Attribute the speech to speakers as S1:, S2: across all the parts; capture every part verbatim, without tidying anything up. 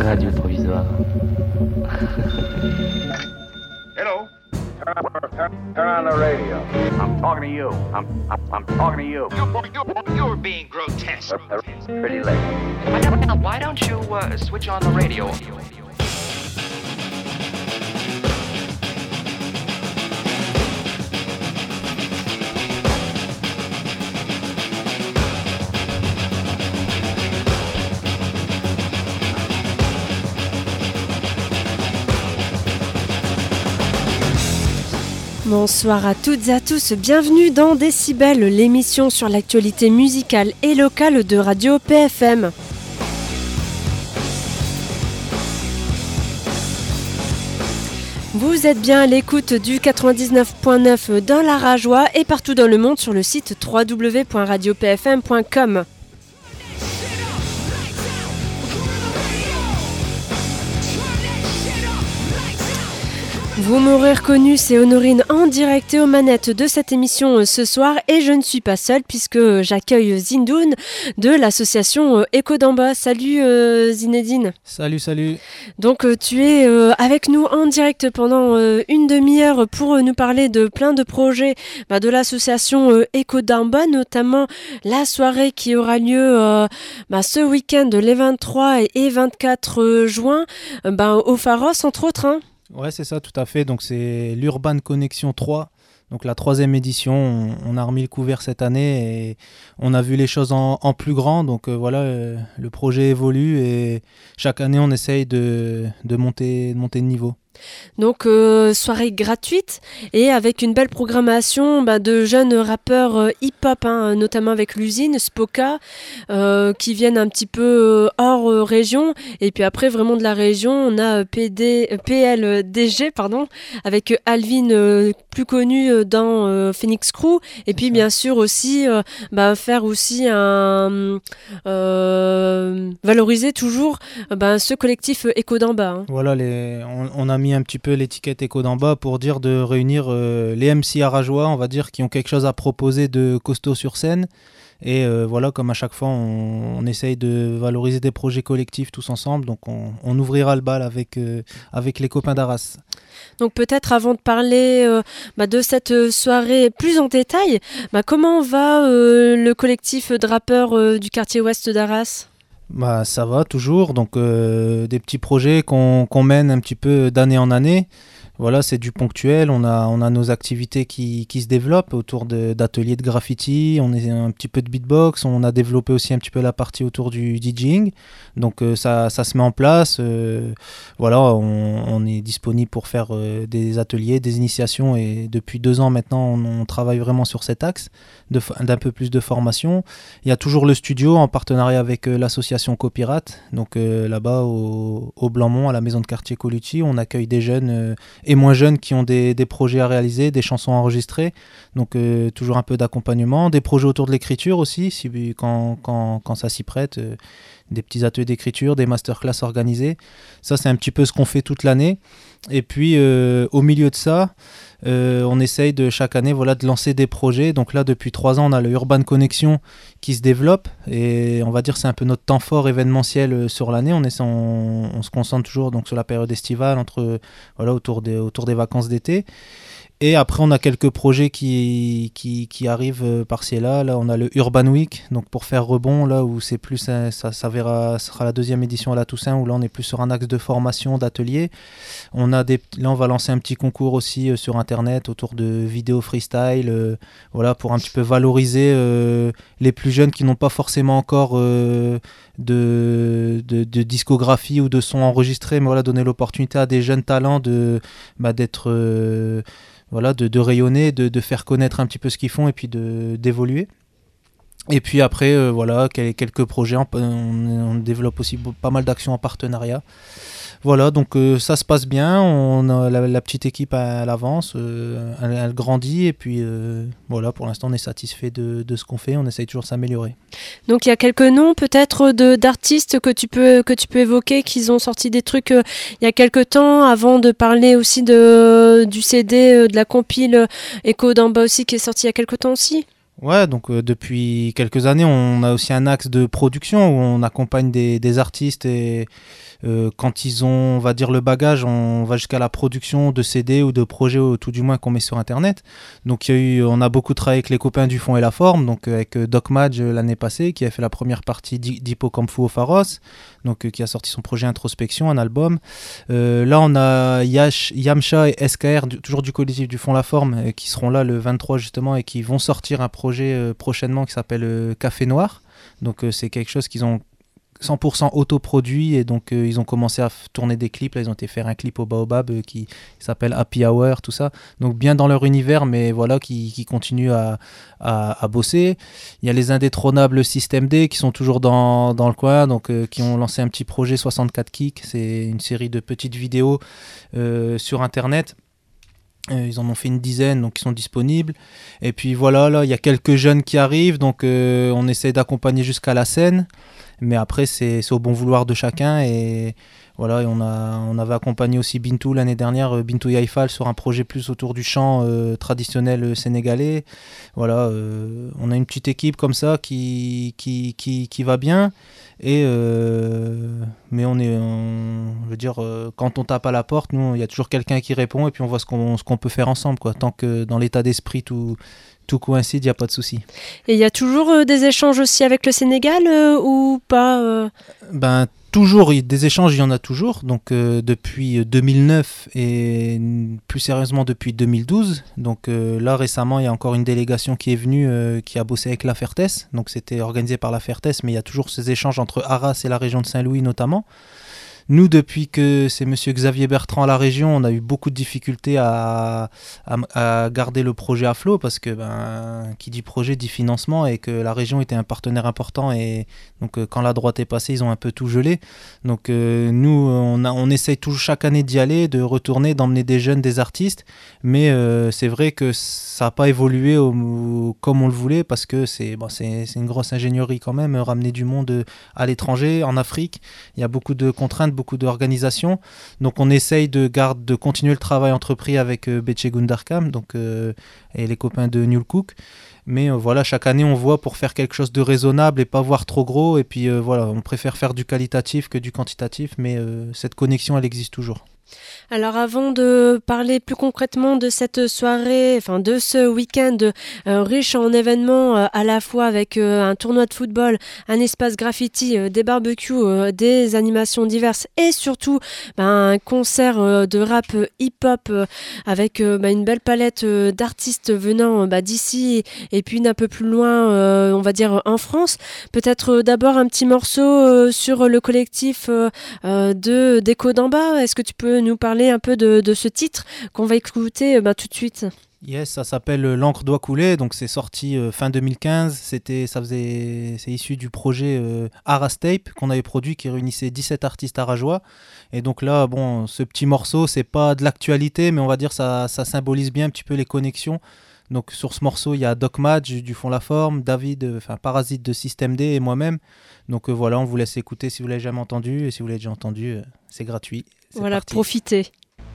S1: Radio provisoire.
S2: Hello. Turn on, turn, turn on the radio. I'm talking to you. I'm, I'm, I'm talking to you.
S3: You're, you're being grotesque.
S2: Pretty late.
S3: Why don't you uh, switch on the radio?
S4: Bonsoir à toutes et à tous, bienvenue dans Décibel, l'émission sur l'actualité musicale et locale de Radio P F M. Vous êtes bien à l'écoute du quatre-vingt-dix-neuf point neuf dans la Rajoie et partout dans le monde sur le site w w w point radio p f m point com. Vous m'aurez reconnu, c'est Honorine en direct et aux manettes de cette émission ce soir et je ne suis pas seule puisque j'accueille Zindoun de l'association Echo d'en bas. Salut euh, Zinedine.
S5: Salut, salut.
S4: Donc euh, tu es euh, avec nous en direct pendant euh, une demi-heure pour euh, nous parler de plein de projets bah, de l'association euh, Echo d'en bas, notamment la soirée qui aura lieu euh, bah, ce week-end les vingt-trois et vingt-quatre juin euh, bah, au Pharos entre autres. Hein.
S5: Ouais, c'est ça, tout à fait. Donc, c'est l'Urban Connection trois, donc la troisième édition. On, on a remis le couvert cette année et on a vu les choses en, en plus grand. Donc, euh, voilà, euh, le projet évolue et chaque année, on essaye de, de, monter, de monter de niveau.
S4: Donc euh, soirée gratuite et avec une belle programmation bah, de jeunes rappeurs euh, hip-hop, hein, notamment avec l'usine, Spoka, euh, qui viennent un petit peu euh, hors euh, région. Et puis après, vraiment de la région, on a euh, P D, euh, P L D G, pardon, avec euh, Alvin, euh, plus connu euh, dans euh, Phoenix Crew. Et puis bien sûr aussi, euh, bah, faire aussi un... Euh, valoriser toujours euh, bah, ce collectif euh, Echo d'en bas. Hein.
S5: Voilà, les, on, on a mis un petit peu l'étiquette Echo d'en bas pour dire de réunir euh, les M C arageois, on va dire, qui ont quelque chose à proposer de costaud sur scène. Et euh, voilà, comme à chaque fois, on, on essaye de valoriser des projets collectifs tous ensemble. Donc, on, on ouvrira le bal avec, euh, avec les copains d'Arras.
S4: Donc, peut-être avant de parler euh, bah, de cette soirée plus en détail, bah, comment va euh, le collectif de rappeurs euh, du quartier ouest d'Arras ?
S5: Bah, ça va toujours, donc euh, des petits projets qu'on, qu'on mène un petit peu d'année en année. Voilà, c'est du ponctuel, on a, on a nos activités qui, qui se développent autour de, d'ateliers de graffiti, on est un petit peu de beatbox, on a développé aussi un petit peu la partie autour du DJing, donc euh, ça, ça se met en place, euh, voilà, on, on est disponible pour faire euh, des ateliers, des initiations et depuis deux ans maintenant on, on travaille vraiment sur cet axe de, d'un peu plus de formation. Il y a toujours le studio en partenariat avec euh, l'association Copyrat, donc euh, là-bas au, au Blanc-Mont, à la maison de quartier Colucci, on accueille des jeunes euh, et moins jeunes qui ont des, des projets à réaliser, des chansons enregistrées, donc euh, toujours un peu d'accompagnement, des projets autour de l'écriture aussi, si, quand, quand, quand ça s'y prête, euh, des petits ateliers d'écriture, des masterclass organisés. Ça, c'est un petit peu ce qu'on fait toute l'année. Et puis, euh, au milieu de ça, euh, on essaye de chaque année voilà, de lancer des projets. Donc là, depuis trois ans, on a le Urban Connection qui se développe. Et on va dire que c'est un peu notre temps fort événementiel sur l'année. On, essaie, on, on se concentre toujours donc, sur la période estivale, entre, voilà, autour, des, autour des vacances d'été. Et après, on a quelques projets qui, qui, qui arrivent euh, par-ci et là. Là, on a le Urban Week, donc pour faire rebond, là où c'est plus, ça, ça, ça verra, ça sera la deuxième édition à la Toussaint, où là, on est plus sur un axe de formation, d'atelier. On a des, là, on va lancer un petit concours aussi euh, sur Internet autour de vidéos freestyle, euh, voilà, pour un petit peu valoriser euh, les plus jeunes qui n'ont pas forcément encore euh, de, de, de discographie ou de son enregistré, mais voilà, donner l'opportunité à des jeunes talents de, bah, d'être... Euh, Voilà, de, de rayonner, de, de faire connaître un petit peu ce qu'ils font et puis de, d'évoluer. Et puis après, euh, voilà, quelques projets, on, on développe aussi pas mal d'actions en partenariat. Voilà, donc euh, ça se passe bien, on a la, la petite équipe elle avance, euh, elle, elle grandit et puis euh, voilà, pour l'instant on est satisfait de, de ce qu'on fait, on essaye toujours de s'améliorer.
S4: Donc il y a quelques noms peut-être de, d'artistes que tu peux, que tu peux évoquer, qu'ils ont sorti des trucs euh, il y a quelques temps, avant de parler aussi de, du C D, euh, de la compile Echo d'en bas aussi qui est sorti il y a quelques temps aussi.
S5: Ouais, donc euh, depuis quelques années, on a aussi un axe de production où on accompagne des, des artistes et euh, quand ils ont, on va dire, le bagage, on va jusqu'à la production de C D ou de projets, ou tout du moins qu'on met sur Internet. Donc, il y a eu, on a beaucoup travaillé avec les copains du Fond et la Forme, donc avec Doc Madge l'année passée, qui a fait la première partie d'Hippocampe au Pharos, donc euh, qui a sorti son projet Introspection, un album. Euh, là, on a Yash, Yamcha et S K R, du, toujours du collectif du Fond la Forme, euh, qui seront là le vingt-trois justement et qui vont sortir un projet euh, prochainement qui s'appelle euh, Café Noir. Donc euh, c'est quelque chose qu'ils ont cent pour cent autoproduit et donc euh, ils ont commencé à f- tourner des clips. Là, ils ont été faire un clip au Baobab euh, qui s'appelle Happy Hour, tout ça. Donc bien dans leur univers, mais voilà, qui, qui continuent à, à, à bosser. Il y a les indétrônables System D qui sont toujours dans, dans le coin, donc euh, qui ont lancé un petit projet soixante-quatre Kicks. C'est une série de petites vidéos euh, sur Internet. Euh, ils en ont fait une dizaine, donc ils sont disponibles. Et puis voilà, là, il y a quelques jeunes qui arrivent, donc euh, on essaie d'accompagner jusqu'à la scène. Mais après, c'est, c'est au bon vouloir de chacun. Et voilà, et on, a, on avait accompagné aussi Bintou l'année dernière, euh, Bintou Yaifal, sur un projet plus autour du chant euh, traditionnel sénégalais. Voilà, euh, on a une petite équipe comme ça qui, qui, qui, qui va bien. Et euh, mais on est, on, je veux dire, euh, quand on tape à la porte, nous, il y a toujours quelqu'un qui répond et puis on voit ce qu'on, ce qu'on peut faire ensemble, quoi. Tant que dans l'état d'esprit tout, tout coïncide, il n'y a pas de souci.
S4: Et il y a toujours euh, des échanges aussi avec le Sénégal euh, ou pas euh...
S5: Ben toujours, des échanges, il y en a toujours. Donc euh, depuis deux mille neuf et plus sérieusement depuis deux mille douze. Donc euh, là récemment, il y a encore une délégation qui est venue, euh, qui a bossé avec la Fertes. Donc c'était organisé par la Fertes, mais il y a toujours ces échanges entre Arras et la région de Saint-Louis notamment. Nous, depuis que c'est monsieur Xavier Bertrand à la région, on a eu beaucoup de difficultés à, à, à garder le projet à flot parce que ben, qui dit projet dit financement et que la région était un partenaire important et donc euh, quand la droite est passée, ils ont un peu tout gelé. Donc euh, nous, on, a, on essaye toujours chaque année d'y aller, de retourner, d'emmener des jeunes, des artistes, mais euh, c'est vrai que ça n'a pas évolué au, au, comme on le voulait parce que c'est, bon, c'est, c'est une grosse ingénierie quand même, ramener du monde à l'étranger, en Afrique, il y a beaucoup de contraintes, beaucoup d'organisations, donc on essaye de, garde, de continuer le travail entrepris avec euh, Betche Gundarkam donc, euh, et les copains de Newell Cook, mais euh, voilà, chaque année on voit pour faire quelque chose de raisonnable et pas voir trop gros, et puis euh, voilà, on préfère faire du qualitatif que du quantitatif, mais euh, cette connexion elle existe toujours.
S4: Alors avant de parler plus concrètement de cette soirée, enfin de ce week-end euh, riche en événements euh, à la fois avec euh, un tournoi de football, un espace graffiti, euh, des barbecues, euh, des animations diverses et surtout bah, un concert euh, de rap euh, hip-hop euh, avec euh, bah, une belle palette euh, d'artistes venant euh, bah, d'ici et puis d'un peu plus loin, euh, on va dire en France. Peut-être euh, d'abord un petit morceau euh, sur le collectif euh, euh, de d'Echo d'en bas. Est-ce que tu peux nous parler un peu de, de ce titre qu'on va écouter bah, tout de suite?
S5: Yes, ça s'appelle L'encre doit couler, donc c'est sorti euh, fin deux mille quinze, c'était, ça faisait, c'est issu du projet euh, Arras Tape qu'on avait produit qui réunissait dix-sept artistes arageois, et donc là, bon, ce petit morceau, c'est pas de l'actualité, mais on va dire ça, ça symbolise bien un petit peu les connexions. Donc sur ce morceau, il y a Doc Madge du Fond la Forme, David, enfin euh, Parasite de System D et moi-même. Donc euh, voilà, on vous laisse écouter si vous l'avez jamais entendu, et si vous l'avez déjà entendu, euh, c'est gratuit. C'est
S4: voilà,
S5: parti.
S4: Profitez.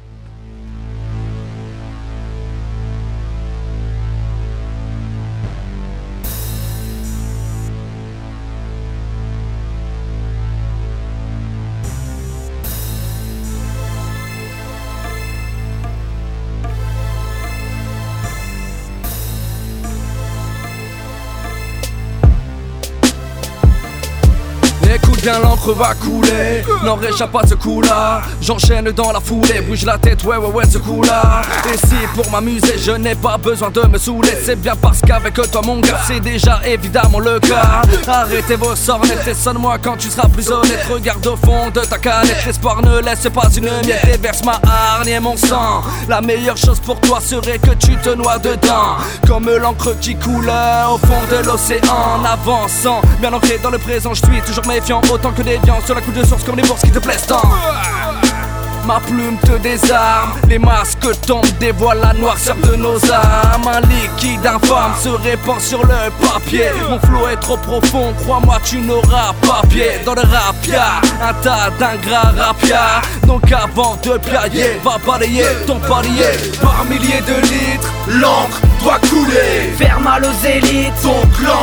S1: Écoute bien, l'encre va couler, n'en réchappe pas de ce coup-là. J'enchaîne dans la foulée, bouge la tête, ouais ouais ouais ce coup-là. Et si pour m'amuser je n'ai pas besoin de me saouler, c'est bien parce qu'avec toi mon gars c'est déjà évidemment le cas. Arrêtez vos sornettes et sonne-moi quand tu seras plus honnête. Regarde au fond de ta canette, l'espoir ne laisse pas une miette. Et verse ma hargne et mon sang, la meilleure chose pour toi serait que tu te noies dedans. Comme l'encre qui coule au fond de l'océan. En avançant, bien ancré dans le présent, je suis toujours méfiant autant que déviant sur la couche de source comme les bourses qui te plaisent tant. Ma plume te désarme, les masques tombent, dévoilent la noirceur de nos âmes. Un liquide infâme se répand sur le papier. Mon flow est trop profond, crois-moi tu n'auras pas pied. Dans le rap y'a un tas d'ingrats rapia. Donc avant de piailler, va balayer ton palier. Par milliers de litres, l'encre doit couler.
S6: Faire mal aux élites,
S1: donc l'encre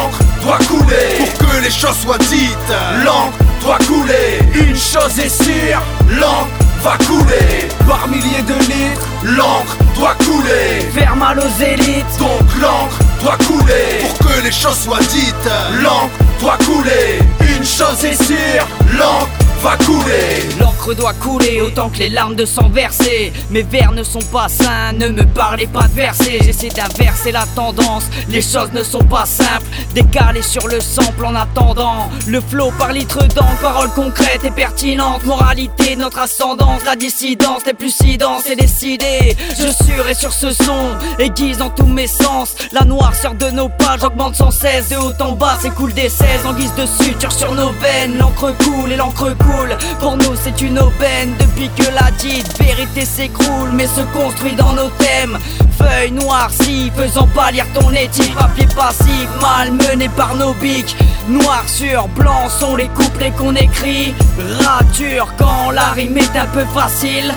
S1: doit couler. Pour que les choses soient dites, l'encre doit couler. Une chose est sûre, l'encre va couler. Par milliers de litres, l'encre doit couler. Faire mal aux élites, donc l'encre doit couler. Pour que les choses soient dites, l'encre doit couler. Une chose est sûre, l'encre va couler.
S6: L'encre doit couler autant que les larmes de sang versées. Mes vers ne sont pas sains, ne me parlez pas de versets. J'essaie d'inverser la tendance, les choses ne sont pas simples. Décalé sur le sample en attendant le flow par litre d'encre. Paroles concrètes et pertinentes, moralité de notre ascendance. La dissidence n'est plus si dense et décidée. Je surai sur ce son, aiguise dans tous mes sens. La noirceur de nos pages augmente sans cesse. De haut en bas s'écoule des seize en guise de suture sur nos veines. L'encre coule et l'encre coule. Pour nous c'est une aubaine depuis que la dite vérité s'écroule, mais se construit dans nos thèmes. Feuilles noircies faisant pâlir ton éthique. Papier passif malmené par nos bics. Noir sur blanc sont les couplets qu'on écrit. Rature quand la rime est un peu facile.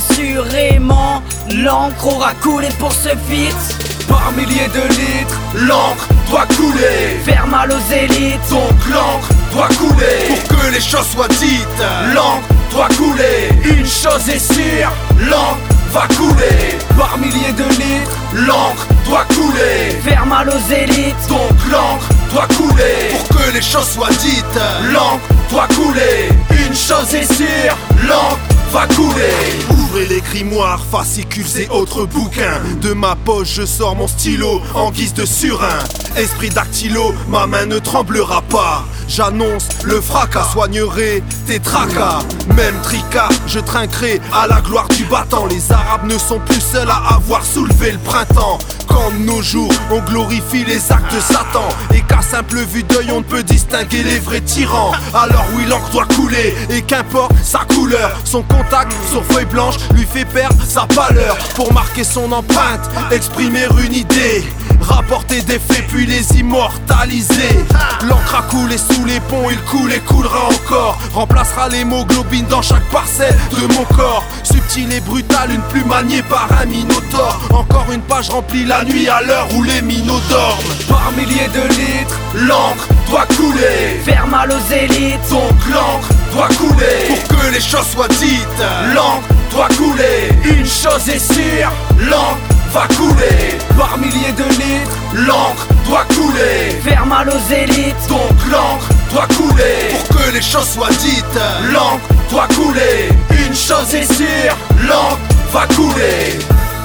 S6: Assurément l'encre aura coulé pour ce feat. Par milliers de litres, l'encre doit couler. Faire mal aux élites, donc l'encre doit couler. Pour que les choses soient dites, l'encre doit couler. Une chose est sûre, l'encre va couler. Par milliers de litres, l'encre doit couler. Faire mal aux élites, donc l'encre doit couler. Pour que les choses soient dites, l'encre doit couler. Une chose est sûre, l'encre va couler.
S7: Ouvrez les grimoires, fascicules et autres bouquins. De ma poche je sors mon stylo en guise de surin. Esprit dactylo, ma main ne tremblera pas. J'annonce le fracas, soignerai tes tracas. Même tricas, je trinquerai à la gloire du battant. Les arabes ne sont plus seuls à avoir soulevé le printemps. Quand de nos jours on glorifie les actes de Satan, et qu'à simple vue d'œil on ne peut distinguer les vrais tyrans. Alors oui, l'encre doit couler, et qu'importe sa couleur, son contact sur feuille blanche lui fait perdre sa pâleur. Pour marquer son empreinte, exprimer une idée, rapporter des faits puis les immortaliser. L'encre a coulé sous les ponts, il coule et coulera encore. Remplacera l'hémoglobine dans chaque parcelle de mon corps. Subtil et brutal, une plume maniée par un minotaure. Encore une page remplie la nuit à l'heure où les minots dorment.
S1: Par milliers de litres, l'encre doit couler.
S6: Faire mal aux élites,
S1: donc l'encre doit couler. Pour que les choses soient dites, l'encre doit couler. Une chose est sûre, l'encre va couler. Par milliers de litres, l'encre doit couler.
S6: Faire mal aux élites,
S1: donc l'encre doit couler. Pour que les choses soient dites, l'encre doit couler. Une chose est sûre, l'encre va couler.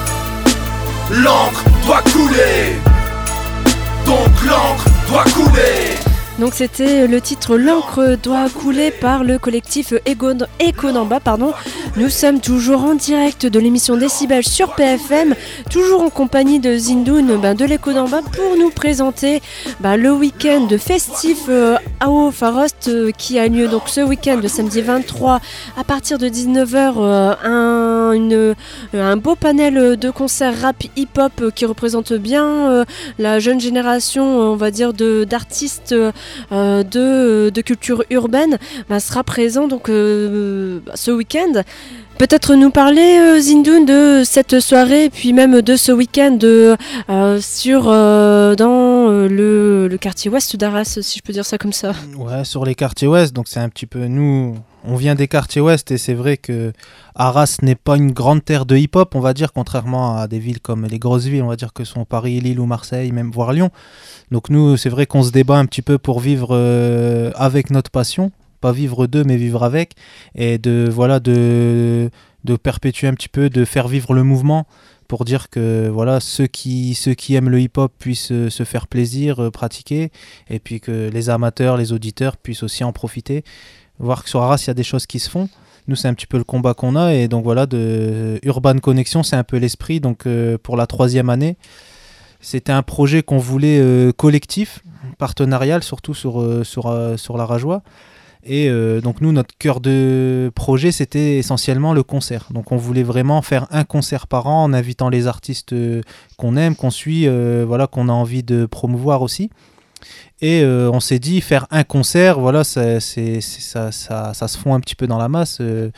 S1: L'encre doit couler. Donc l'encre doit couler.
S4: Donc c'était le titre L'encre doit couler par le collectif Econamba, pardon. Nous sommes toujours en direct de l'émission Décibel sur P F M, toujours en compagnie de Zindoun ben, de l'Econamba pour nous présenter ben, le week-end festif euh, à Farost euh, qui a lieu donc ce week-end de samedi vingt-trois à partir de dix-neuf heures, euh, un, une, un beau panel de concerts rap hip-hop euh, qui représente bien euh, la jeune génération, on va dire, de, d'artistes euh, Euh, de, de culture urbaine bah, sera présent donc euh, ce week-end. Peut-être nous parler, euh, Zindoun, de cette soirée, puis même de ce week-end euh, sur, euh, dans euh, le, le quartier ouest d'Arras, si je peux dire ça comme ça.
S5: Ouais, sur les quartiers ouest, donc c'est un petit peu nous... On vient des quartiers ouest et c'est vrai que Arras n'est pas une grande terre de hip-hop, on va dire, contrairement à des villes comme les grosses villes, on va dire que sont Paris, Lille ou Marseille, même voire Lyon. Donc nous, c'est vrai qu'on se débat un petit peu pour vivre euh, avec notre passion, pas vivre d'eux mais vivre avec, et de voilà de, de perpétuer un petit peu, de faire vivre le mouvement pour dire que voilà ceux qui, ceux qui aiment le hip-hop puissent euh, se faire plaisir, euh, pratiquer, et puis que les amateurs, les auditeurs puissent aussi en profiter. Voir que sur Arras, il y a des choses qui se font. Nous, c'est un petit peu le combat qu'on a. Et donc voilà, de Urban Connection, c'est un peu l'esprit. Donc euh, pour la troisième année, c'était un projet qu'on voulait euh, collectif, partenarial, surtout sur, euh, sur, euh, sur la Rajoie. Et euh, donc nous, notre cœur de projet, c'était essentiellement le concert. Donc on voulait vraiment faire un concert par an en invitant les artistes euh, qu'on aime, qu'on suit, euh, voilà, qu'on a envie de promouvoir aussi. Et euh, on s'est dit faire un concert, voilà, ça, c'est, c'est, ça, ça, ça se fond un petit peu dans la masse. Euh,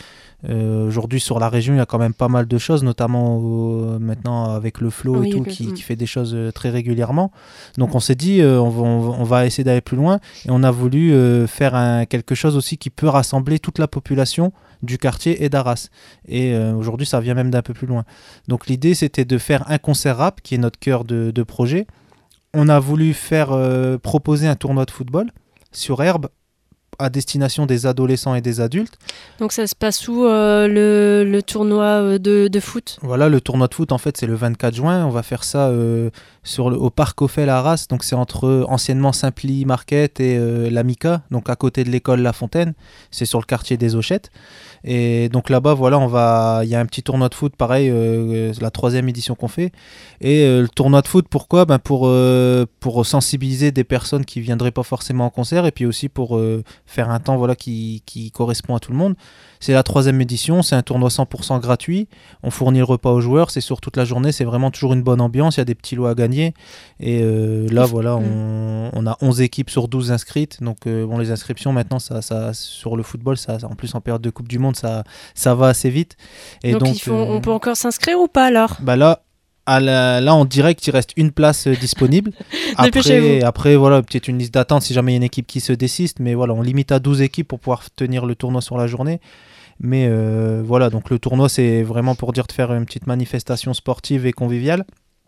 S5: Euh, aujourd'hui sur la région il y a quand même pas mal de choses, notamment au, maintenant avec le Flow
S4: Oui,
S5: et tout
S4: le-
S5: qui,
S4: mm.
S5: qui fait des choses euh, très régulièrement. Donc on s'est dit euh, on, va, on, va, on va essayer d'aller plus loin et on a voulu euh, faire un, quelque chose aussi qui peut rassembler toute la population du quartier et d'Arras. Et euh, aujourd'hui ça vient même d'un peu plus loin. Donc l'idée c'était de faire un concert rap qui est notre cœur de, de projet. On a voulu faire euh, proposer un tournoi de football sur herbe à destination des adolescents et des adultes.
S4: Donc ça se passe où euh, le, le tournoi euh, de, de foot?
S5: Voilà, le tournoi de foot, en fait, c'est le vingt-quatre juin. On va faire ça euh, sur le, au parc Ophel à Arras. Donc c'est entre euh, anciennement Simply Market et euh, l'Amica, donc à côté de l'école La Fontaine. C'est sur le quartier des Auchettes. Et donc là-bas, voilà, on va, il y a un petit tournoi de foot, pareil, euh, c'est la troisième édition qu'on fait. Et euh, le tournoi de foot, pourquoi? Ben pour euh, pour sensibiliser des personnes qui viendraient pas forcément en concert, et puis aussi pour euh, faire un temps, voilà, qui qui correspond à tout le monde. C'est la troisième édition, c'est un tournoi cent pour cent gratuit. On fournit le repas aux joueurs, c'est sur toute la journée, c'est vraiment toujours une bonne ambiance. Il y a des petits lots à gagner. Et euh, là, voilà, on, on a onze équipes sur douze inscrites. Donc, euh, bon, les inscriptions maintenant, ça, ça, sur le football, ça, ça, en plus en période de Coupe du Monde, ça, ça va assez vite. Et
S4: donc
S5: donc
S4: il faut,
S5: euh,
S4: on peut encore s'inscrire ou pas alors?
S5: bah là, à la, là, en direct, il reste une place euh, disponible.
S4: Dépêchez-vous.
S5: Après, après, voilà, peut-être une liste d'attente si jamais il y a une équipe qui se désiste. Mais voilà, on limite à douze équipes pour pouvoir tenir le tournoi sur la journée. Mais euh, voilà, donc le tournoi, c'est vraiment pour dire de faire une petite manifestation sportive et conviviale.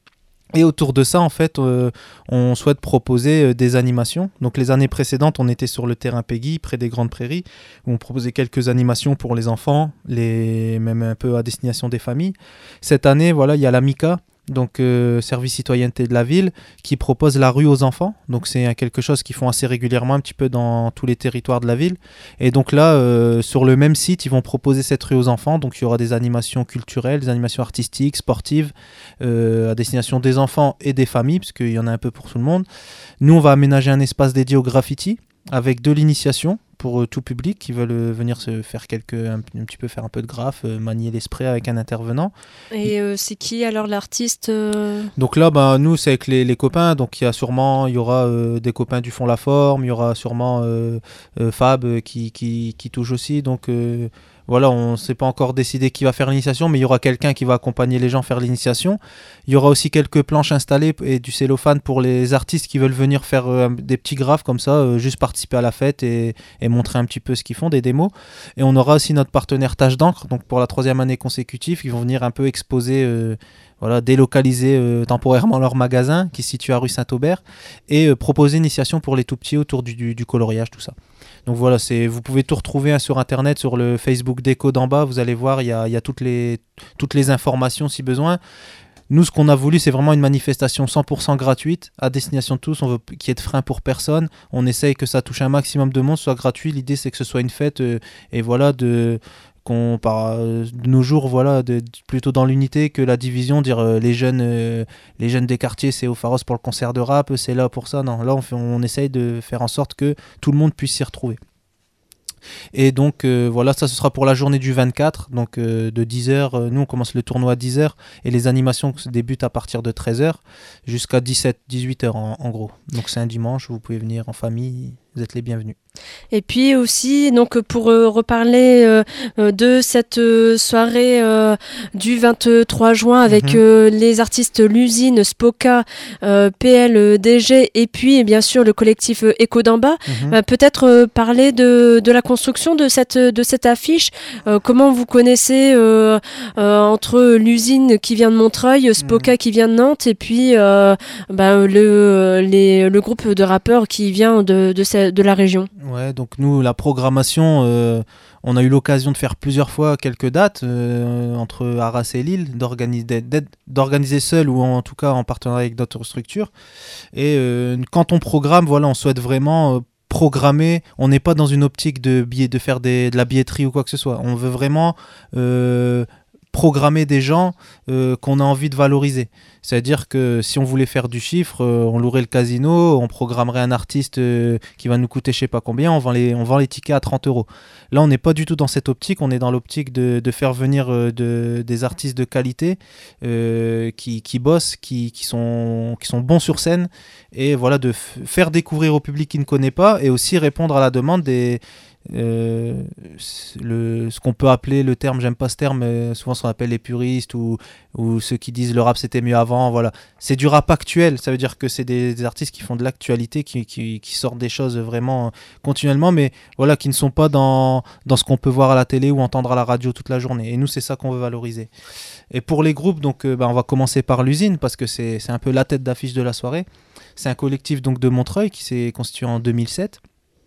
S5: Et autour de ça, en fait, euh, on souhaite proposer euh, des animations. Donc les années précédentes, on était sur le terrain Peggy, près des Grandes Prairies, où on proposait quelques animations pour les enfants, les... même un peu à destination des familles. Cette année, voilà, il y a l'Amica, donc euh, service citoyenneté de la ville, qui propose la rue aux enfants. Donc c'est euh, quelque chose qu'ils font assez régulièrement un petit peu dans tous les territoires de la ville. Et donc là, euh, sur le même site, ils vont proposer cette rue aux enfants. Donc il y aura des animations culturelles, des animations artistiques, sportives, euh, à destination des enfants et des familles, parce qu'il y en a un peu pour tout le monde. Nous, on va aménager un espace dédié au graffiti, avec de l'initiation pour euh, tout public qui veulent euh, venir se faire quelques, un, un petit peu faire un peu de graphe, euh, manier les sprays avec un intervenant.
S4: Et euh, c'est qui alors l'artiste euh...
S5: Donc là, ben, nous, c'est avec les, les copains. Donc il y a sûrement, il y aura euh, des copains du Fond La Forme, il y aura sûrement euh, euh, Fab euh, qui, qui, qui touche aussi. Donc euh, voilà, on ne s'est pas encore décidé qui va faire l'initiation, mais il y aura quelqu'un qui va accompagner les gens faire l'initiation. Il y aura aussi quelques planches installées et du cellophane pour les artistes qui veulent venir faire euh, des petits graphes comme ça, euh, juste participer à la fête et, et montrer un petit peu ce qu'ils font, des démos. Et on aura aussi notre partenaire Tache d'encre, donc pour la troisième année consécutive, qui vont venir un peu exposer, euh, voilà, délocaliser euh, temporairement leur magasin qui se situe à rue Saint-Aubert et euh, proposer une initiation pour les tout petits autour du, du, du coloriage, tout ça. Donc voilà, c'est, vous pouvez tout retrouver hein, sur internet, sur le Facebook d'Eco d'en bas, vous allez voir, il y a, y a toutes, les, toutes les informations si besoin. Nous, ce qu'on a voulu, c'est vraiment une manifestation cent pour cent gratuite, à destination de tous, on veut qu'il y ait de frein pour personne, on essaye que ça touche un maximum de monde, soit gratuit, l'idée c'est que ce soit une fête, euh, et voilà, de... qu'on par euh, de nos jours voilà de, de, plutôt dans l'unité que la division, dire euh, les jeunes euh, les jeunes des quartiers c'est au Pharos pour le concert de rap, c'est là pour ça. Non, là on, fait, on essaye de faire en sorte que tout le monde puisse s'y retrouver. Et donc euh, voilà, ça ce sera pour la journée du vingt-quatre, donc euh, de dix heures, euh, nous on commence le tournoi à dix heures et les animations débutent à partir de treize heures jusqu'à dix-sept dix-huit heures en, en gros. Donc c'est un dimanche, vous pouvez venir en famille, vous êtes les bienvenus.
S4: Et puis aussi, donc pour euh, reparler euh, de cette euh, soirée euh, du vingt-trois juin avec mm-hmm. euh, les artistes L'Usine, Spoka, euh, P L D G et puis bien sûr le collectif euh, Eco d'en bas, mm-hmm. euh, peut-être euh, parler de, de la construction de cette, de cette affiche. Euh, comment vous connaissez euh, euh, entre L'Usine qui vient de Montreuil, Spoka mm-hmm. qui vient de Nantes et puis euh, bah, le, les, le groupe de rappeurs qui vient de, de, de, de la région.
S5: Ouais, donc nous, la programmation, euh, on a eu l'occasion de faire plusieurs fois quelques dates euh, entre Arras et Lille, d'organiser, d'organiser seul ou en tout cas en partenariat avec d'autres structures. Et euh, quand on programme, voilà, on souhaite vraiment euh, programmer. On n'est pas dans une optique de, billet, de faire des, de la billetterie ou quoi que ce soit. On veut vraiment... Euh, programmer des gens euh, qu'on a envie de valoriser. C'est-à-dire que si on voulait faire du chiffre, euh, on louerait le casino, on programmerait un artiste euh, qui va nous coûter je sais pas combien, on vend les, on vend les tickets à trente euros. Là, on n'est pas du tout dans cette optique, on est dans l'optique de, de faire venir euh, de, des artistes de qualité euh, qui, qui bossent, qui, qui, sont, qui sont bons sur scène et voilà, de f- faire découvrir au public qui ne connaît pas et aussi répondre à la demande des euh, le, ce qu'on peut appeler le terme, j'aime pas ce terme, mais souvent ce qu'on appelle les puristes ou, ou ceux qui disent le rap c'était mieux avant, voilà. C'est du rap actuel, ça veut dire que c'est des, des artistes qui font de l'actualité, qui, qui, qui sortent des choses vraiment continuellement, mais voilà, qui ne sont pas dans, dans ce qu'on peut voir à la télé ou entendre à la radio toute la journée. Et nous, c'est ça qu'on veut valoriser. Et pour les groupes, donc, euh, bah, on va commencer par l'Usine, parce que c'est, c'est un peu la tête d'affiche de la soirée. C'est un collectif donc, de Montreuil qui s'est constitué en deux mille sept.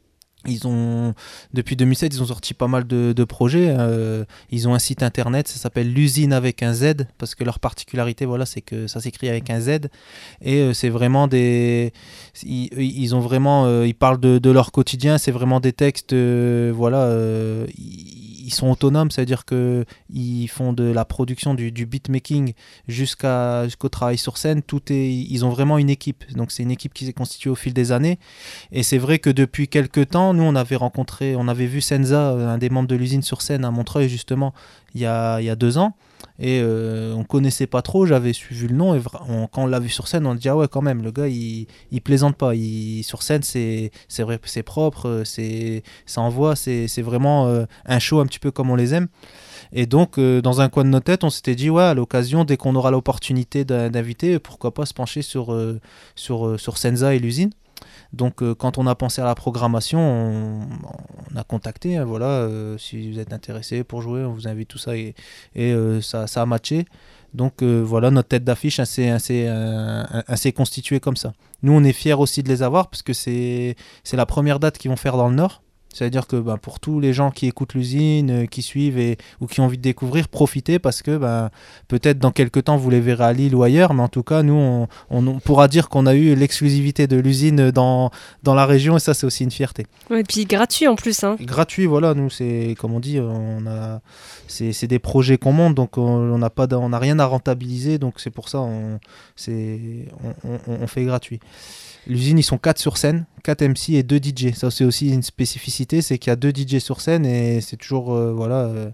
S5: Ils ont, depuis deux mille sept, ils ont sorti pas mal de, de projets. Euh, ils ont un site internet, ça s'appelle l'Usine avec un Z, parce que leur particularité, voilà, c'est que ça s'écrit avec un Z. Et euh, c'est vraiment des, ils, ils ont vraiment, euh, ils parlent de, de leur quotidien. C'est vraiment des textes, euh, voilà, euh, ils sont autonomes, ça veut dire que ils font de la production, du, du beatmaking jusqu'à jusqu'au travail sur scène. Tout est, ils ont vraiment une équipe. Donc c'est une équipe qui s'est constituée au fil des années. Et c'est vrai que depuis quelques temps, nous on avait rencontré, on avait vu Senza, un des membres de l'Usine, sur scène à Montreuil justement il y a il y a deux ans. Et euh, on connaissait pas trop, j'avais suivi le nom et on, quand on l'a vu sur scène, on se dit ah ouais quand même, le gars il, il plaisante pas, il, sur scène c'est c'est vrai, c'est propre, c'est ça envoie, c'est c'est vraiment euh, un show un petit peu comme on les aime. Et donc euh, dans un coin de nos têtes, on s'était dit ouais, à l'occasion, dès qu'on aura l'opportunité d'inviter, pourquoi pas se pencher sur euh, sur euh, sur Senza et l'Usine. Donc euh, quand on a pensé à la programmation, on, on a contacté, hein, voilà, euh, si vous êtes intéressé pour jouer, on vous invite, tout ça, et, et euh, ça, ça a matché. Donc euh, voilà, notre tête d'affiche, hein, c'est assez constituée comme ça. Nous, on est fiers aussi de les avoir, parce que c'est la première date qu'ils vont faire dans le Nord. C'est-à-dire que ben, pour tous les gens qui écoutent l'Usine, euh, qui suivent et, ou qui ont envie de découvrir, profitez, parce que ben, peut-être dans quelques temps vous les verrez à Lille ou ailleurs, mais en tout cas nous on, on, on pourra dire qu'on a eu l'exclusivité de l'Usine dans, dans la région, et ça c'est aussi une fierté.
S4: Ouais, et puis gratuit en plus. Hein.
S5: Gratuit, voilà, nous c'est comme on dit, on a, c'est des projets qu'on monte, donc on n'a pas, on n'a rien à rentabiliser, donc c'est pour ça on, on, on, on fait gratuit. L'Usine, ils sont quatre sur scène, quatre M C et deux D J. Ça, c'est aussi une spécificité, c'est qu'il y a deux D J sur scène et c'est toujours, euh, voilà, euh,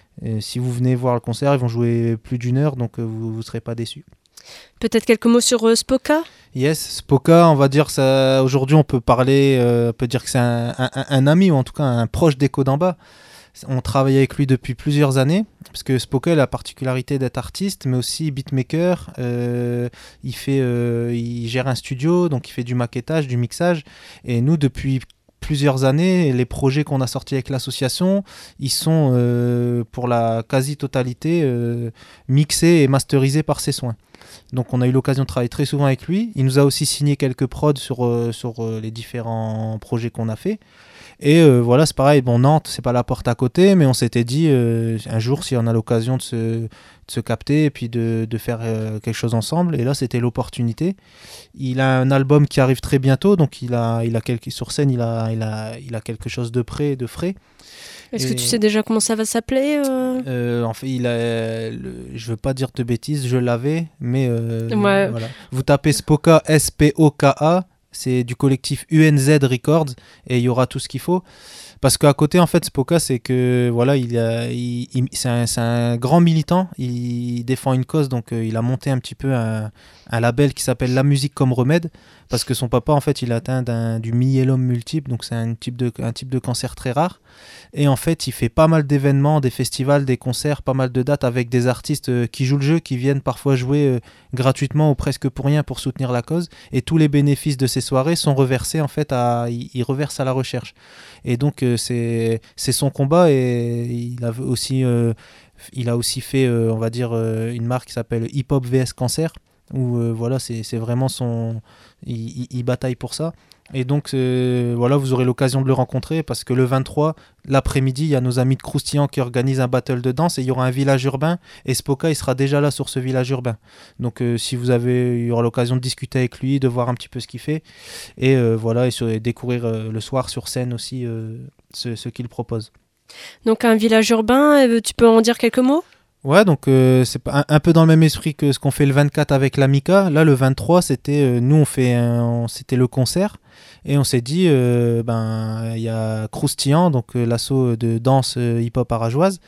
S5: si vous venez voir le concert, ils vont jouer plus d'une heure, donc euh, vous ne serez pas déçus.
S4: Peut-être quelques mots sur euh, Spoka ?
S5: Yes, Spoka, on va dire ça. Aujourd'hui, on peut parler, euh, on peut dire que c'est un, un, un ami, ou en tout cas un proche d'Echo d'en bas. On travaille avec lui depuis plusieurs années, parce que Spoka a la particularité d'être artiste, mais aussi beatmaker. Euh, il, fait, euh, il gère un studio, donc il fait du maquettage, du mixage. Et nous, depuis plusieurs années, les projets qu'on a sortis avec l'association, ils sont euh, pour la quasi-totalité euh, mixés et masterisés par ses soins. Donc on a eu l'occasion de travailler très souvent avec lui. Il nous a aussi signé quelques prods sur, euh, sur euh, les différents projets qu'on a fait. Et euh, voilà, c'est pareil, bon, Nantes, c'est pas la porte à côté, mais on s'était dit euh, un jour, si on a l'occasion de se, de se capter et puis de, de faire euh, quelque chose ensemble. Et là, c'était l'opportunité. Il a un album qui arrive très bientôt, donc il a, il a quelque, sur scène, il a, il, a, il a quelque chose de prêt, de frais.
S4: Est-ce que tu sais déjà comment ça va s'appeler euh...
S5: euh, En fait, il a, le, je veux pas dire de bêtises, je l'avais, mais euh,
S4: ouais.
S5: Voilà. Vous tapez Spoka, S P O K A. C'est du collectif U N Z Records et il y aura tout ce qu'il faut. Parce qu'à côté, en fait, Spoka, c'est que voilà, il a, il, il, c'est un, c'est un grand militant. Il défend une cause, donc euh, il a monté un petit peu un, un label qui s'appelle La Musique comme Remède. Parce que son papa, en fait, il a atteint d'un, du myélome multiple, donc c'est un type de, un type de cancer très rare. Et en fait, il fait pas mal d'événements, des festivals, des concerts, pas mal de dates avec des artistes euh, qui jouent le jeu, qui viennent parfois jouer euh, gratuitement ou presque pour rien pour soutenir la cause. Et tous les bénéfices de ces soirées sont reversés, en fait, à, il, il reverse à la recherche. Et donc, euh, c'est, c'est son combat, et il a aussi, euh, il a aussi fait, euh, on va dire, euh, une marque qui s'appelle Hip Hop V S Cancer, où euh, voilà, c'est, c'est vraiment son... Il, il, il bataille pour ça. Et donc, euh, voilà, vous aurez l'occasion de le rencontrer, parce que le vingt-trois, l'après-midi, il y a nos amis de Croustillant qui organisent un battle de danse, et il y aura un village urbain, et Spoka, il sera déjà là sur ce village urbain. Donc, euh, si vous avez, il y aura l'occasion de discuter avec lui, de voir un petit peu ce qu'il fait, et euh, voilà, et, sur, et découvrir euh, le soir sur scène aussi euh, ce, ce qu'il propose. Donc, un village urbain, euh, tu peux en dire quelques mots ? Ouais, donc euh, c'est un, un peu dans le même esprit que ce qu'on fait le vingt-quatre avec l'Amica. Là, le vingt-trois, c'était euh, nous, on fait un, c'était le concert, et on s'est dit, euh, ben, il y a Croustillant, donc euh, l'asso de danse euh, hip-hop arageoise,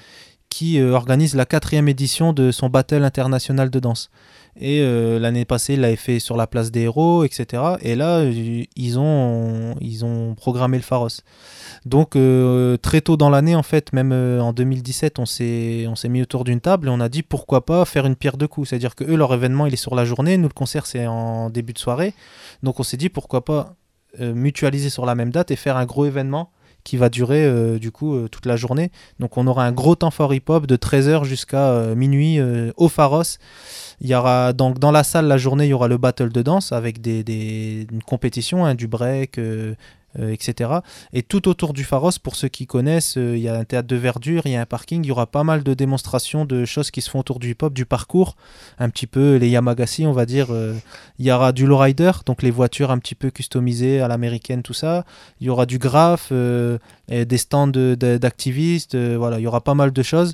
S5: qui euh, organise la quatrième édition de son battle international de danse. Et euh, l'année passée, il l'avait fait sur la place des héros, et cetera. Et là, ils ont, ils ont programmé le Pharos. Donc, euh, très tôt dans l'année, en fait, même euh, en deux mille dix-sept, on s'est, on s'est mis autour d'une table et on a dit pourquoi pas faire une pierre deux coups. C'est-à-dire que eux, leur événement, il est sur la journée. Nous, le concert, c'est en début de soirée. Donc, on s'est dit pourquoi pas euh, mutualiser sur la même date et faire un gros événement qui va durer euh, du coup euh, toute la journée. Donc on aura un gros temps fort hip-hop de treize heures jusqu'à euh, minuit euh, au Pharos. Il y aura donc dans la salle la journée, il y aura le battle de danse avec des, des, une compétition, hein, du break, euh, euh, et cetera. Et tout autour du Pharos, pour ceux qui connaissent, euh, il y a un théâtre de verdure, il y a un parking, il y aura pas mal de démonstrations de choses qui se font autour du hip-hop, du parcours, un petit peu les Yamagasi, on va dire. Euh, il y aura du lowrider, donc les voitures un petit peu customisées à l'américaine, tout ça. Il y aura du graphe, euh, et des stands de, de, d'activistes, euh, voilà, il y aura pas mal de choses.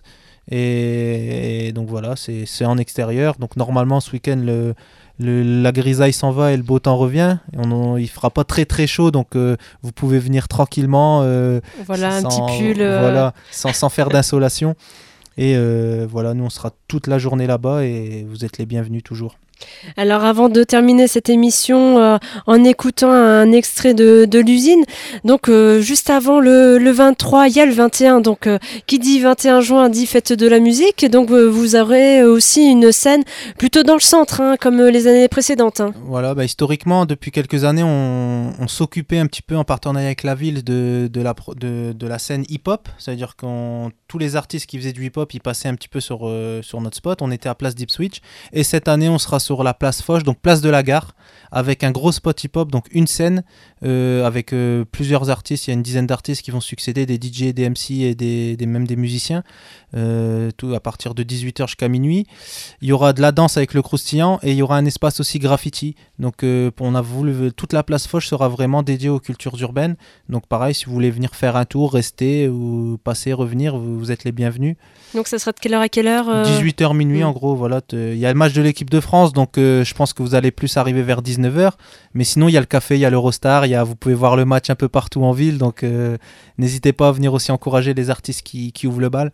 S5: Et, et donc voilà, c'est, c'est en extérieur. Donc normalement ce week-end le, le, la grisaille s'en va et le beau temps revient. On, on, il fera pas très très chaud, donc euh, vous pouvez venir tranquillement. Euh,
S4: voilà,
S5: sans,
S4: un petit pull. Euh...
S5: Voilà, sans, sans faire d'insolation. Et euh, voilà, nous on sera toute la journée là-bas et vous êtes les bienvenus toujours.
S4: Alors avant de terminer cette émission euh, en écoutant un extrait de, de l'usine, donc euh, juste avant le, le vingt-trois, il y a le vingt et un, donc euh, qui dit vingt et un juin dit fête de la musique, donc euh, vous aurez aussi une scène plutôt dans le centre, hein, comme les années précédentes. Hein.
S5: Voilà, bah, historiquement, depuis quelques années, on, on s'occupait un petit peu en partenariat avec la ville de, de, la, de, de la scène hip-hop, c'est-à-dire que tous les artistes qui faisaient du hip-hop, ils passaient un petit peu sur, euh, sur notre spot, on était à Place d'Ipswich, et cette année, on sera sur la place Foch, donc place de la Gare, avec un gros spot hip-hop, donc une scène euh, avec euh, plusieurs artistes. Il y a une dizaine d'artistes qui vont succéder, des D J, des M C et des, des, même des musiciens, euh, tout à partir de dix-huit heures jusqu'à minuit. Il y aura de la danse avec le croustillant et il y aura un espace aussi graffiti. Donc euh, on a voulu, toute la place Foch sera vraiment dédiée aux cultures urbaines. Donc pareil, si vous voulez venir faire un tour, rester ou passer, revenir, vous, vous êtes les bienvenus.
S4: Donc ça sera de quelle heure à quelle heure euh...
S5: dix-huit heures minuit mmh. en gros, voilà. Il y a le match de l'équipe de France, donc euh, je pense que vous allez plus arriver vers dix-neuf heures. Mais sinon, il y a le café, il y a l'Eurostar, il y a, vous pouvez voir le match un peu partout en ville. Donc euh, n'hésitez pas à venir aussi encourager les artistes qui, qui ouvrent le bal.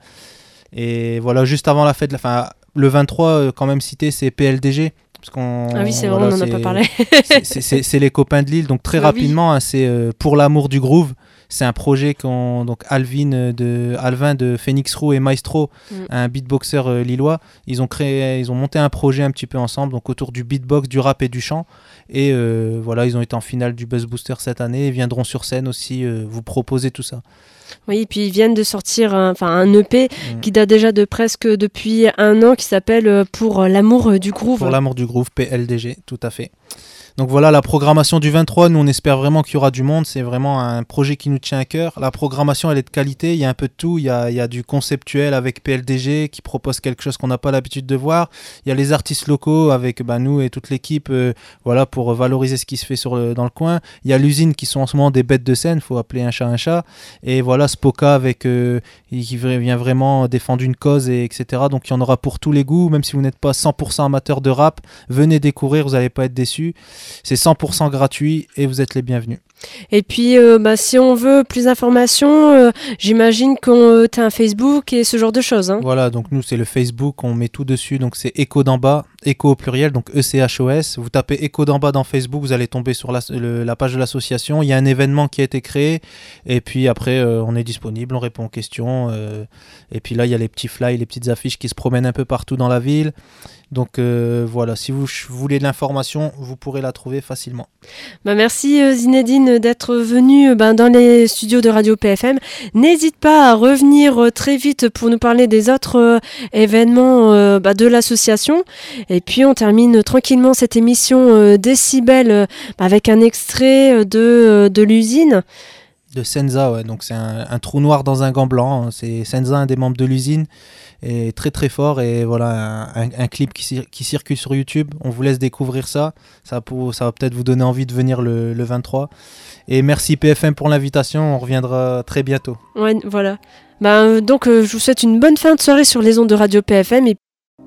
S5: Et voilà, juste avant la fête, enfin, le vingt-trois, euh, quand même cité, c'est P L D G. Parce qu'on,
S4: ah oui, c'est
S5: voilà,
S4: vrai, on n'en a pas parlé.
S5: c'est, c'est, c'est, c'est les copains de Lille. Donc très bah rapidement, oui. hein, c'est euh, Pour l'amour du groove. C'est un projet qu'on donc Alvin de Alvin de Phoenix Roux et Maestro, mm. un beatboxer euh, lillois, ils ont créé, ils ont monté un projet un petit peu ensemble, donc autour du beatbox, du rap et du chant. Et euh, voilà, ils ont été en finale du Buzz Booster cette année et viendront sur scène aussi euh, vous proposer tout ça.
S4: Oui, et puis ils viennent de sortir un, enfin, un E P mmh. qui date déjà de presque depuis un an, qui s'appelle Pour l'amour du groove.
S5: Pour l'amour du groove, P L D G, tout à fait. Donc voilà la programmation du vingt-trois, nous on espère vraiment qu'il y aura du monde, c'est vraiment un projet qui nous tient à cœur. La programmation elle est de qualité, il y a un peu de tout, il y a, il y a du conceptuel avec P L D G qui propose quelque chose qu'on n'a pas l'habitude de voir. Il y a les artistes locaux avec bah, nous et toute l'équipe euh, voilà, pour valoriser ce qui se fait sur le, dans le coin. Il y a l'usine qui sont en ce moment des bêtes de scène, il faut appeler un chat un chat. Et voilà Spoka avec, euh, qui vient vraiment défendre une cause, et, etc. Donc il y en aura pour tous les goûts, même si vous n'êtes pas cent pour cent amateur de rap, venez découvrir, vous n'allez pas être déçus. C'est cent pour cent gratuit et vous êtes les bienvenus.
S4: Et puis, euh, bah, si on veut plus d'informations, euh, j'imagine qu'on t'as un Facebook et ce genre de choses. Hein.
S5: Voilà, donc nous, c'est le Facebook, on met tout dessus. Donc, c'est Echo d'en bas, Echo au pluriel, donc E C H O S. Vous tapez Echo d'en bas dans Facebook, vous allez tomber sur la, le, la page de l'association. Il y a un événement qui a été créé. Et puis après, euh, on est disponible, on répond aux questions. Euh, et puis là, il y a les petits flyers, les petites affiches qui se promènent un peu partout dans la ville. Donc euh, voilà, si vous voulez de l'information, vous pourrez la trouver facilement.
S4: Bah merci euh, Zinedine d'être venu ben, dans les studios de Radio P F M. N'hésite pas à revenir euh, très vite pour nous parler des autres euh, événements euh, bah, de l'association. Et puis on termine tranquillement cette émission euh, Décibel euh, avec un extrait de, euh, de l'usine.
S5: De Senza, ouais. Donc c'est un, un trou noir dans un gant blanc. C'est Senza, un des membres de l'usine. Et très très fort, et voilà un, un, un clip qui, qui circule sur YouTube. On vous laisse découvrir ça, ça, pour, ça va peut-être vous donner envie de venir le, le vingt-trois. Et merci P F M pour l'invitation, on reviendra très bientôt. Ouais,
S4: voilà. Ben, donc euh, je vous souhaite une bonne fin de soirée sur les ondes de Radio P F M et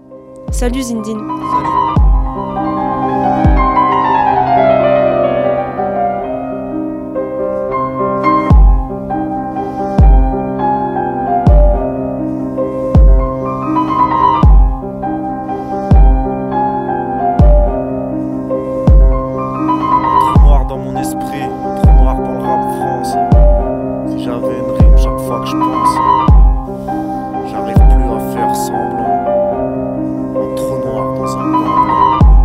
S4: salut Zindine. Salut.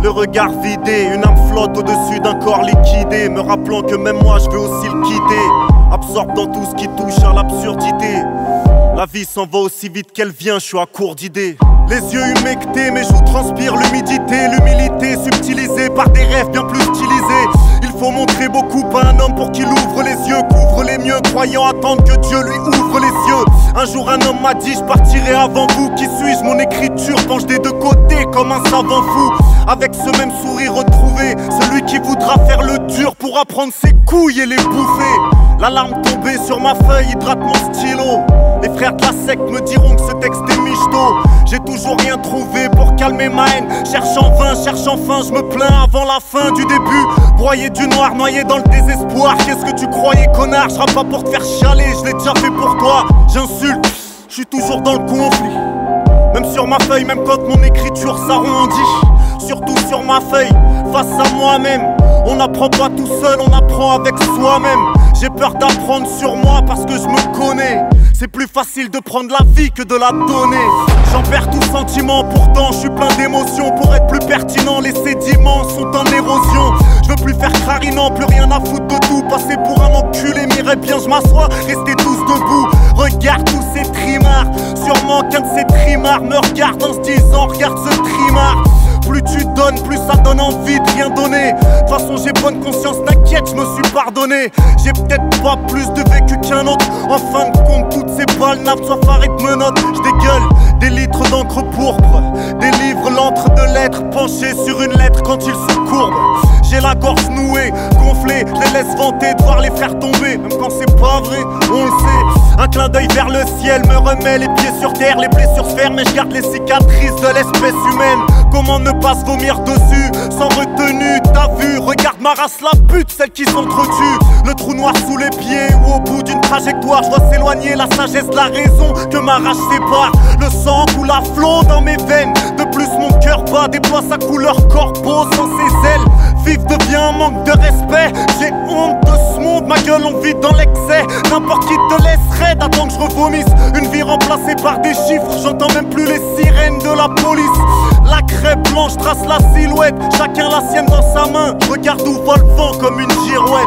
S7: le regard vidé, une âme flotte au-dessus d'un corps liquidé, me rappelant que même moi je veux aussi le quitter, absorbe dans tout ce qui touche à l'absurdité. La vie s'en va aussi vite qu'elle vient, je suis à court d'idées. Les yeux humectés, mes joues transpirent l'humidité, l'humilité subtilisée par des rêves bien plus stylisés. Il faut montrer beaucoup à un homme pour qu'il ouvre les yeux, couvre les mieux, croyant attendre que Dieu lui ouvre les yeux. Un jour un homme m'a dit je partirai avant vous. Qui suis-je? Mon écriture penche des deux côtés comme un savant fou. Avec ce même sourire retrouvé, celui qui voudra faire le dur pour apprendre ses couilles et les bouffer. La larme tombée sur ma feuille hydrate mon stylo. Les frères de la secte me diront que ce texte est michto. J'ai toujours rien trouvé pour calmer ma haine. Cherche en vain, cherche enfin, je me plains avant la fin du début. Broyé du noir, noyé dans le désespoir. Qu'est-ce que tu croyais, connard? Je rappe pas pour te faire chialer, je l'ai déjà fait pour toi. J'insulte, je suis toujours dans le conflit. Même sur ma feuille, même quand mon écriture s'arrondit. Surtout sur ma feuille, face à moi-même. On n'apprend pas tout seul, on apprend avec soi-même. J'ai peur d'apprendre sur moi parce que je me connais. C'est plus facile de prendre la vie que de la donner. J'en perds tout sentiment, pourtant je suis plein d'émotions. Pour être plus pertinent, les sédiments sont en érosion. Je veux plus faire crarinant, plus rien à foutre de tout. Passer pour un enculé, m'irait bien, je m'assois, restez tous debout. Regarde tous ces trimards, sûrement qu'un de ces trimards me regarde en se disant regarde ce trimard. Plus tu donnes, plus ça donne envie de rien donner. De toute façon j'ai bonne conscience, t'inquiète, je me suis pardonné. J'ai peut-être pas plus de vécu qu'un autre. En fin de compte, toutes ces balles nappes soient farées de menottes. Je dégueule des litres d'encre pourpre, des livres l'encre de lettres, penché sur une lettre quand ils se courbent. J'ai la gorge nouée, gonflée, je les laisse vanter de voir les faire tomber. Même quand c'est pas vrai, on le sait. Un clin d'œil vers le ciel me remet les pieds sur terre. Les blessures se ferment et je garde les cicatrices de l'espèce humaine. Comment ne pas se vomir dessus, sans retenue, t'as vu? Regarde ma race la pute, celle qui s'entretue. Le trou noir sous les pieds ou au bout d'une trajectoire. Je vois s'éloigner la sagesse de la raison que ma rage sépare. Le sang coule à flot dans mes veines. De plus mon cœur bat, déploie sa couleur corbeau sans ses ailes. Vivre devient un manque de respect. J'ai honte de ce monde, ma gueule on vit dans l'excès. N'importe qui te laisserait d'attendre que je revomisse. Une vie remplacée par des chiffres, j'entends même plus les sirènes de la police. La crêpe blanche trace la silhouette, chacun la sienne dans sa main. Regarde où va le vent comme une girouette.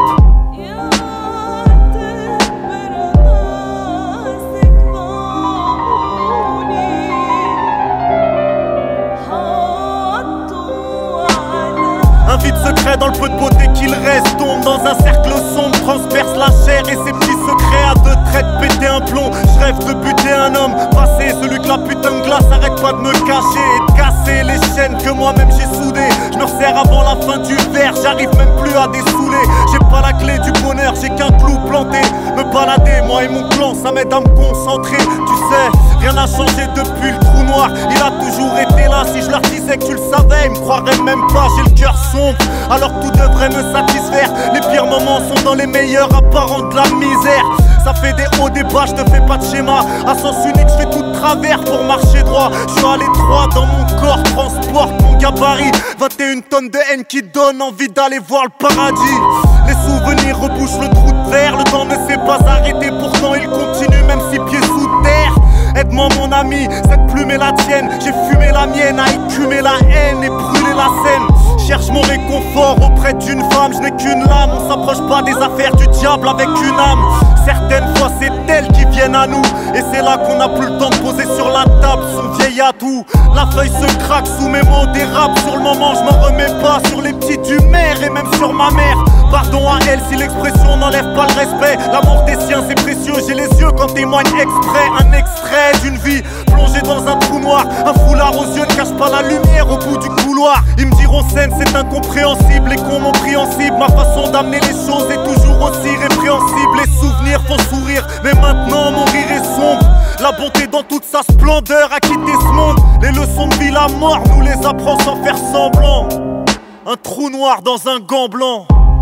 S7: Un vide secret dans le peu de beauté qu'il reste tombe dans un cercle sombre, transperce la chair et ses petits secrets à deux traits de péter un plomb. Je rêve de buter un homme, passer celui que la putain de glace arrête pas de me cacher et de casser les chaînes que moi-même j'ai soudées. Je me resserre avant la fin du verre, j'arrive même plus à dessouler. J'ai pas la clé du bonheur, j'ai qu'un clou planté. Me balader, moi et mon clan, ça m'aide à me concentrer. Tu sais, rien n'a changé depuis le trou noir, il a toujours été là. Si je leur disais que tu le savais, ils me croiraient même pas. J'ai le cœur sombre alors tout devrait me satisfaire. Les pires moments sont dans les meilleurs apparents de la misère. Ça fait des hauts, des bas, je te fais pas de schéma. À sens unique, je fais tout de travers pour marcher droit. Je suis à l'étroit dans mon corps, transporte mon gabarit. vingt et une tonnes de haine qui donnent envie d'aller voir le paradis. Les souvenirs rebouchent le trou de verre. Le temps ne s'est pas arrêté, pourtant il continue même si pieds sous terre. Aide-moi mon ami, cette plume est la tienne. J'ai fumé la mienne, à écumer la haine et brûler la scène. Cherche mon réconfort auprès d'une femme, je n'ai qu'une lame. On s'approche pas des affaires du diable avec une âme. Certaines fois c'est elles qui viennent à nous, et c'est là qu'on n'a plus le temps de poser sur la table son vieil atout. La feuille se craque sous mes mots, dérape. Sur le moment je m'en remets pas, sur les petits du maire et même sur ma mère. Pardon à elle si l'expression n'enlève pas le respect. L'amour des siens c'est précieux, j'ai les yeux quand témoigne exprès. Un extrait d'une vie plongée dans un trou noir. Un foulard aux yeux ne cache pas la lumière au bout du couloir. Ils me diront scène c'est incompréhensible, les cons m'ont pris en cible. Ma façon d'amener les choses est toujours aussi répréhensible. Les souvenirs font sourire, mais maintenant mon rire est sombre. La bonté dans toute sa splendeur a quitté ce monde. Les leçons de vie, la mort nous les apprend sans faire semblant. Un trou noir dans un gant blanc.